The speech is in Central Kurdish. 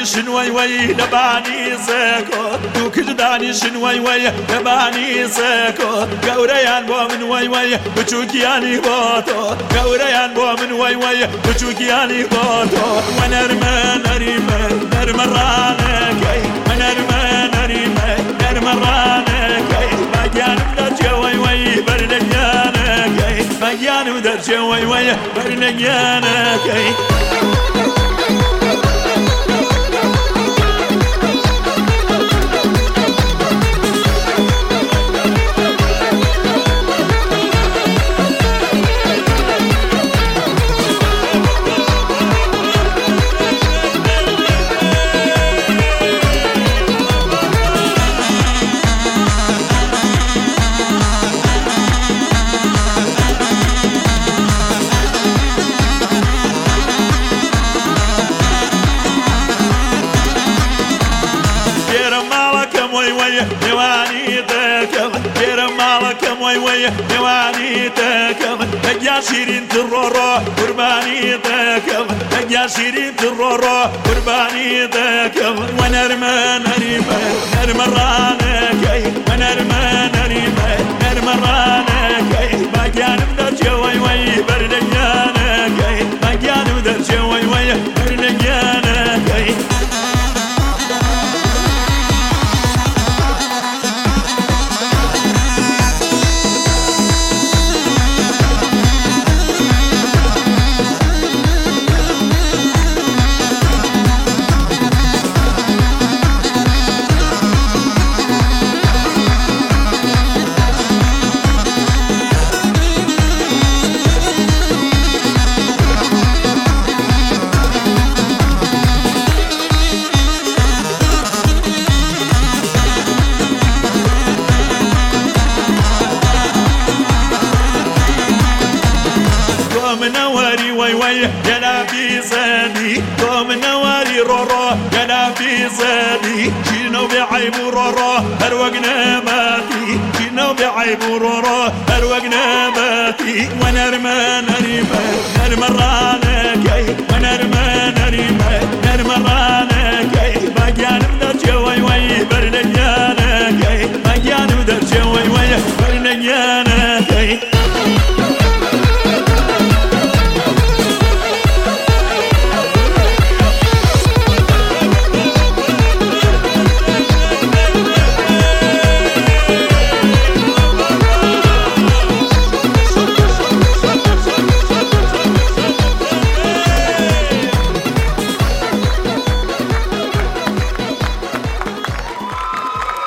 شنوي وي لباني سكو دوك جداني شنوي وي لباني سكو قوريان بو من وي وي بچوكياني بوتو قوريان بو من وي وي بچوكياني بوتو ونرمى نرمى نرمى رانكي ونرمى نرمى نرمى رانكي مجان بدرجة وي وي برنجانكي مجان بدرجة وي وي برنجانكي نواني تكم كرم مالكم وي وي نواني تكم يا شيرين ترورو قرباني تكم يا شيرين ترورو قرباني تكم ونرمى نرمى نرمى رانكي ونرمى نرمى نرمى رانكي مكان بدرجة وي وي بردجانكي مكان بدرجة وي وي بردجانكي منوري وي وي يا في زادي قوم نواري رورو يا في زادي شنو بعيب رورو اروقنا ماتي شنو بعيب رورو اروقنا ماتي ونرمى نرمى نرمى رانكي ونرمى